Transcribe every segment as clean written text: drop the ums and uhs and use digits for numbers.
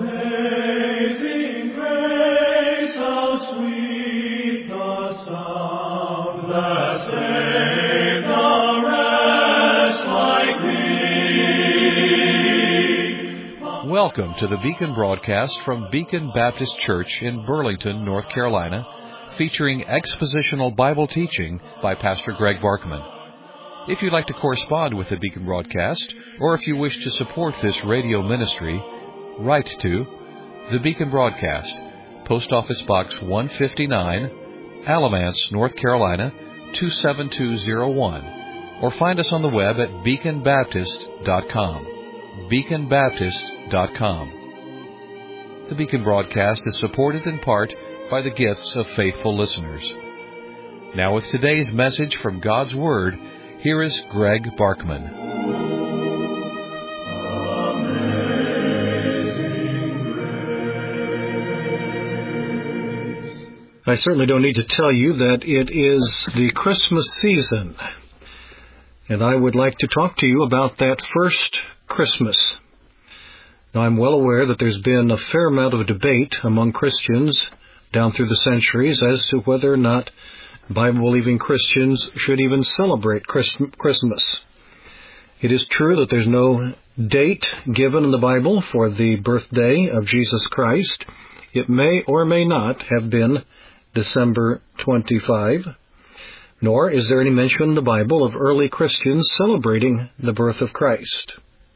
Amazing grace, how sweet the sound that saved a wretch like me. Welcome to the Beacon broadcast from Beacon Baptist Church in Burlington, North Carolina, featuring expositional Bible teaching by Pastor Greg Barkman. If you'd like to correspond with the Beacon broadcast, or if you wish to support this radio ministry, write to the Beacon Broadcast, Post Office Box 159, Alamance, North Carolina 27201, or find us on the web at beaconbaptist.com. beaconbaptist.com. The Beacon broadcast is supported in part by the gifts of faithful listeners. Now with today's message from God's Word, here is Greg Barkman. I certainly don't need to tell you that it is the Christmas season, and I would like to talk to you about that first Christmas. Now, I'm well aware that there's been a fair amount of debate among Christians down through the centuries as to whether or not Bible-believing Christians should even celebrate Christmas. It is true that there's no date given in the Bible for the birthday of Jesus Christ. It may or may not have been December 25, nor is there any mention in the Bible of early Christians celebrating the birth of Christ.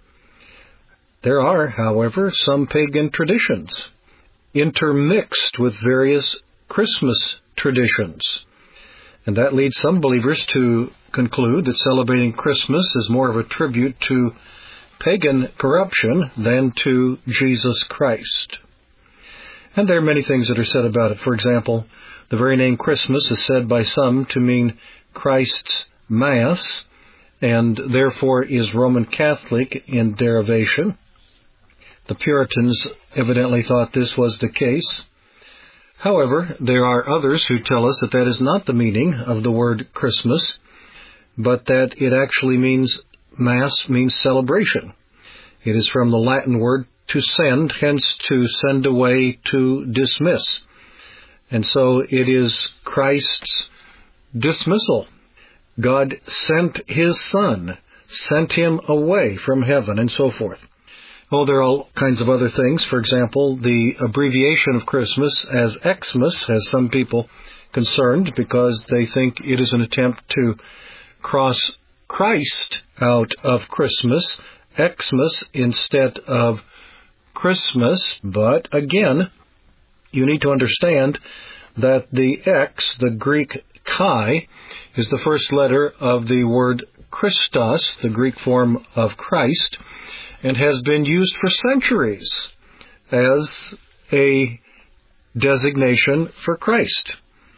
There are, however, some pagan traditions intermixed with various Christmas traditions, and that leads some believers to conclude that celebrating Christmas is more of a tribute to pagan corruption than to Jesus Christ. And there are many things that are said about it. For example, the very name Christmas is said by some to mean Christ's Mass, and therefore is Roman Catholic in derivation. The Puritans evidently thought this was the case. However, there are others who tell us that that is not the meaning of the word Christmas, but that it actually means Mass means celebration. It is from the Latin word to send, hence to send away, to dismiss. And so it is Christ's dismissal. God sent His Son, sent Him away from heaven, and so forth. Oh, there are all kinds of other things. For example, the abbreviation of Christmas as Xmas has some people concerned because they think it is an attempt to cross Christ out of Christmas, Xmas instead of Christmas. But again, you need to understand that the X, the Greek chi, is the first letter of the word Christos, the Greek form of Christ, and has been used for centuries as a designation for Christ.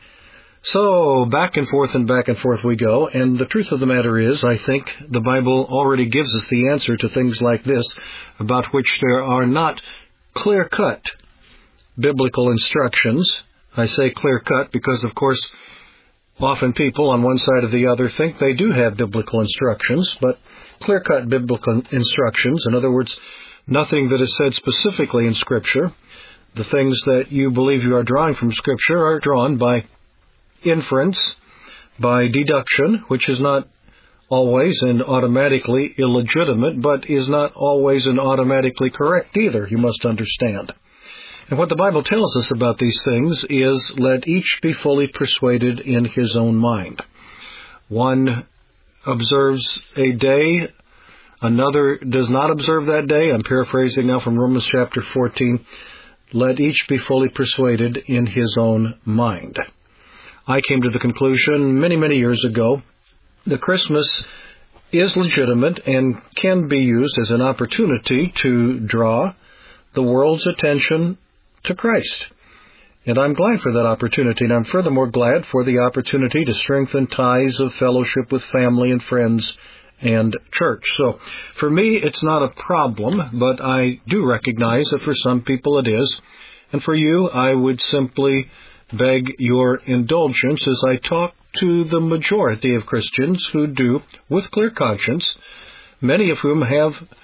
So back and forth we go, and the truth of the matter is, I think the Bible already gives us the answer to things like this, about which there are not clear-cut biblical instructions. I say clear-cut because, of course, often people on one side or the other think they do have biblical instructions, but clear-cut biblical instructions, in other words, nothing that is said specifically in Scripture. The things that you believe you are drawing from Scripture are drawn by inference, by deduction, which is not always and automatically illegitimate, but is not always and automatically correct either, you must understand. And what the Bible tells us about these things is, let each be fully persuaded in his own mind. One observes a day, another does not observe that day. I'm paraphrasing now from Romans chapter 14. Let each be fully persuaded in his own mind. I came to the conclusion many, many years ago that Christmas is legitimate and can be used as an opportunity to draw the world's attention to Christ. And I'm glad for that opportunity, and I'm furthermore glad for the opportunity to strengthen ties of fellowship with family and friends and church. So, for me, it's not a problem, but I do recognize that for some people it is. And for you, I would simply beg your indulgence as I talk to the majority of Christians who do, with clear conscience, many of whom have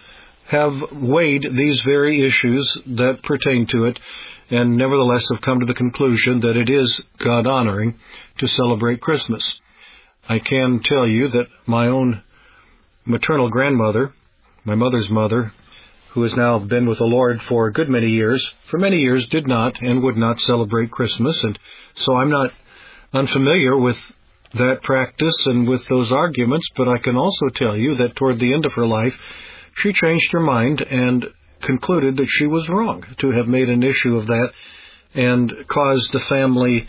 have weighed these very issues that pertain to it, and nevertheless have come to the conclusion that it is God-honoring to celebrate Christmas. I can tell you that my own maternal grandmother, my mother's mother, who has now been with the Lord for a good many years, for many years did not and would not celebrate Christmas, and so I'm not unfamiliar with that practice and with those arguments, but I can also tell you that toward the end of her life, she changed her mind and concluded that she was wrong to have made an issue of that and caused the family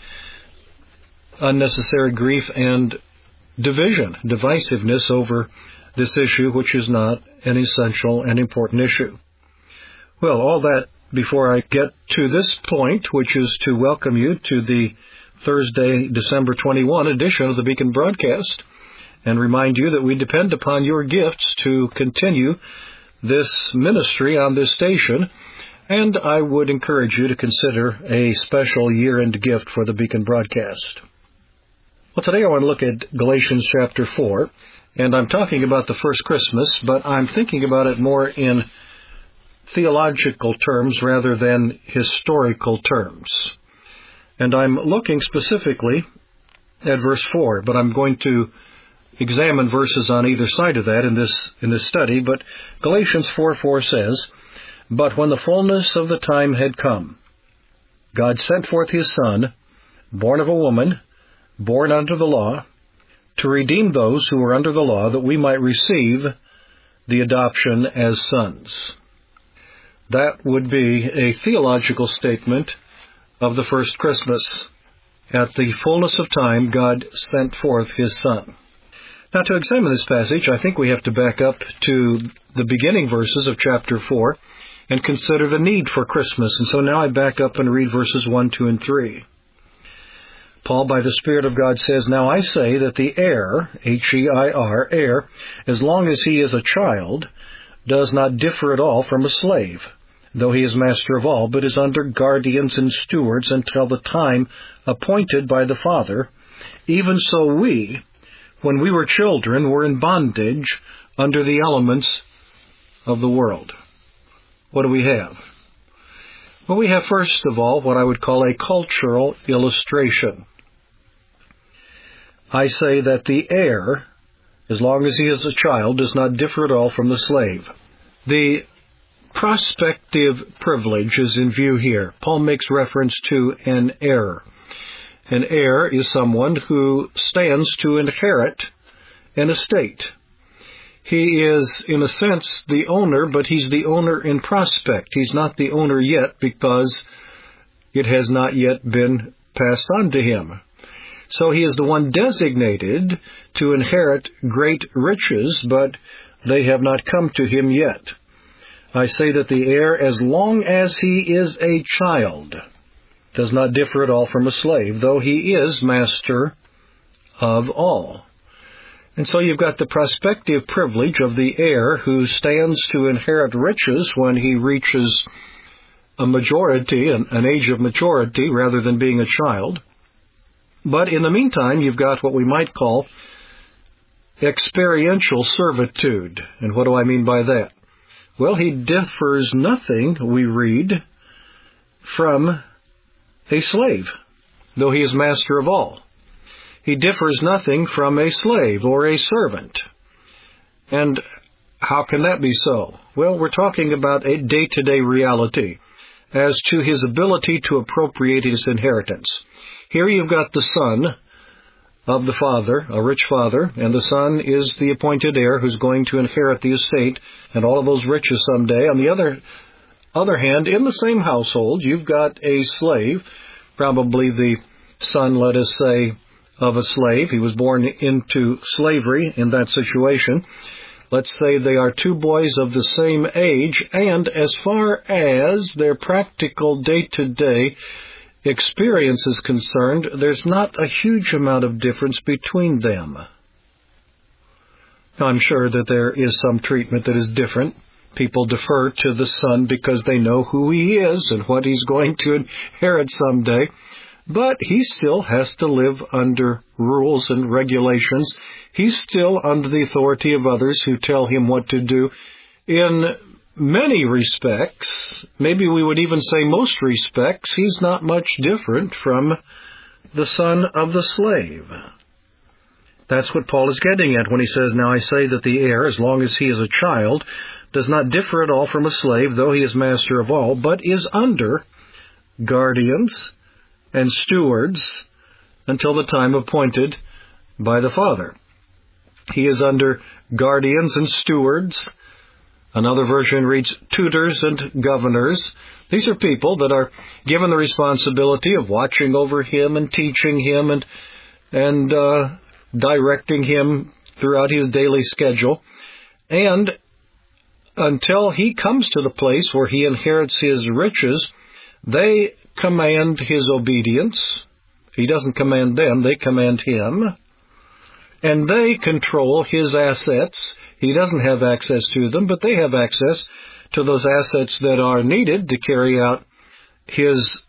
unnecessary grief and divisiveness over this issue, which is not an essential and important issue. Well, all that before I get to this point, which is to welcome you to the Thursday, December 21 edition of the Beacon Broadcast, and remind you that we depend upon your gifts to continue this ministry on this station, and I would encourage you to consider a special year-end gift for the Beacon Broadcast. Well, today I want to look at Galatians chapter 4, and I'm talking about the first Christmas, but I'm thinking about it more in theological terms rather than historical terms. And I'm looking specifically at verse 4, but I'm going to examine verses on either side of that in this study. But Galatians 4:4 says, "But when the fullness of the time had come, God sent forth his Son, born of a woman, born under the law, to redeem those who were under the law, that we might receive the adoption as sons." That would be a theological statement of the first Christmas. At the fullness of time, God sent forth his Son. Now, to examine this passage, I think we have to back up to the beginning verses of chapter 4 and consider the need for Christmas. And so now I back up and read verses 1, 2, and 3. Paul, by the Spirit of God, says, "Now I say that the heir, H-E-I-R, heir, as long as he is a child, does not differ at all from a slave, though he is master of all, but is under guardians and stewards until the time appointed by the Father. Even so we, when we were children, were in bondage under the elements of the world." What do we have? Well, we have, first of all, what I would call a cultural illustration. I say that the heir, as long as he is a child, does not differ at all from the slave. The prospective privilege is in view here. Paul makes reference to an heir. An heir is someone who stands to inherit an estate. He is, in a sense, the owner, but he's the owner in prospect. He's not the owner yet because it has not yet been passed on to him. So he is the one designated to inherit great riches, but they have not come to him yet. I say that the heir, as long as he is a child, does not differ at all from a slave, though he is master of all. And so you've got the prospective privilege of the heir who stands to inherit riches when he reaches a majority, an age of maturity, rather than being a child. But in the meantime, you've got what we might call experiential servitude. And what do I mean by that? Well, he differs nothing, we read, from a slave, though he is master of all. He differs nothing from a slave or a servant. And how can that be so? Well, we're talking about a day-to-day reality as to his ability to appropriate his inheritance. Here you've got the son of the father, a rich father, and the son is the appointed heir who's going to inherit the estate and all of those riches someday. On the other hand, in the same household, you've got a slave, probably the son, let us say, of a slave. He was born into slavery in that situation. Let's say they are two boys of the same age, and as far as their practical day-to-day experience is concerned, there's not a huge amount of difference between them. Now, I'm sure that there is some treatment that is different. People defer to the son because they know who he is and what he's going to inherit someday. But he still has to live under rules and regulations. He's still under the authority of others who tell him what to do in many respects, maybe we would even say most respects, he's not much different from the son of the slave. That's what Paul is getting at when he says, "Now I say that the heir, as long as he is a child, does not differ at all from a slave, though he is master of all, but is under guardians and stewards until the time appointed by the Father." He is under guardians and stewards. Another version reads tutors and governors. These are people that are given the responsibility of watching over him and teaching him and directing him throughout his daily schedule. And until he comes to the place where he inherits his riches, they command his obedience. He doesn't command them, they command him. And they control his assets. He doesn't have access to them, but they have access to those assets that are needed to carry out his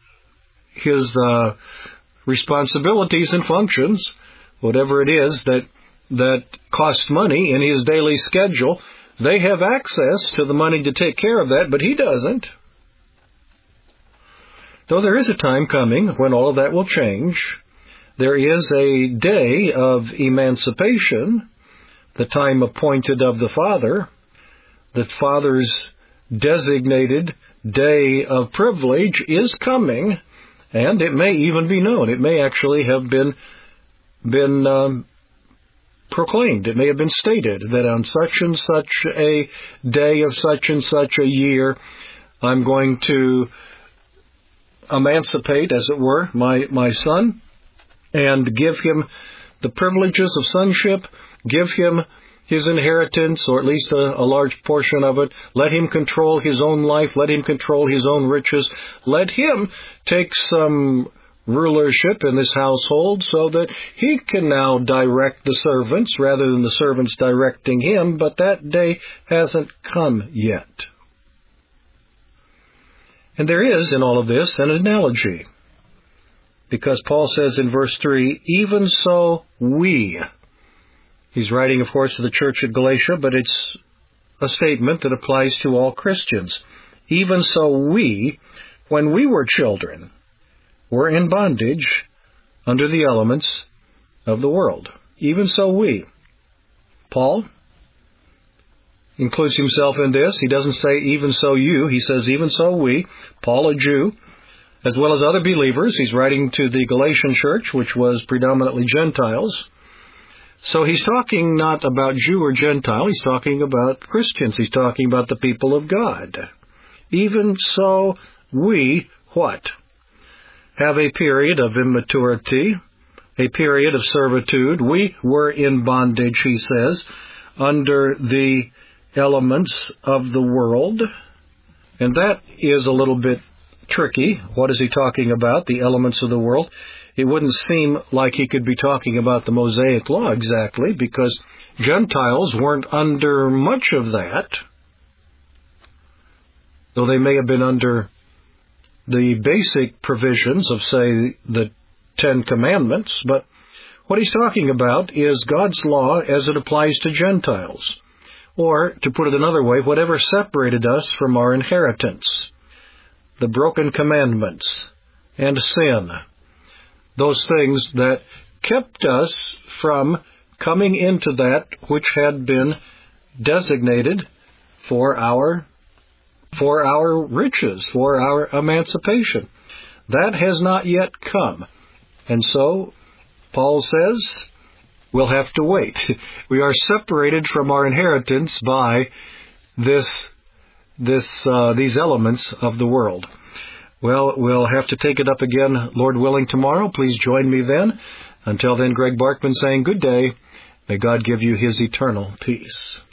responsibilities and functions, whatever it is that costs money in his daily schedule. They have access to the money to take care of that, but he doesn't. Though there is a time coming when all of that will change. There is a day of emancipation, the time appointed of the Father, the Father's designated day of privilege is coming, and it may even be known. It may actually have been proclaimed. It may have been stated that on such and such a day of such and such a year, I'm going to emancipate, as it were, my son, and give him the privileges of sonship, give him his inheritance, or at least a large portion of it. Let him control his own life. Let him control his own riches. Let him take some rulership in this household so that he can now direct the servants rather than the servants directing him, but that day hasn't come yet. And there is in all of this an analogy, because Paul says in verse 3, even so we. He's writing, of course, to the church at Galatia, but it's a statement that applies to all Christians. Even so we, when we were children, were in bondage under the elements of the world. Even so we. Paul includes himself in this. He doesn't say even so you. He says even so we. Paul, a Jew, as well as other believers. He's writing to the Galatian church, which was predominantly Gentiles. So he's talking not about Jew or Gentile. He's talking about Christians. He's talking about the people of God. Even so we, what? Have a period of immaturity, a period of servitude. We were in bondage, he says, under the elements of the world. And that is a little bit tricky. What is he talking about? The elements of the world. It wouldn't seem like he could be talking about the Mosaic Law exactly, because Gentiles weren't under much of that, though they may have been under the basic provisions of, say, the Ten Commandments. But what he's talking about is God's law as it applies to Gentiles. Or, to put it another way, whatever separated us from our inheritance. The broken commandments and sin. Those things that kept us from coming into that which had been designated for our riches, for our emancipation. That has not yet come. And so, Paul says, we'll have to wait. We are separated from our inheritance by these elements of the world. Well, we'll have to take it up again, Lord willing, tomorrow. Please join me then. Until then, Greg Barkman saying good day. May God give you His eternal peace.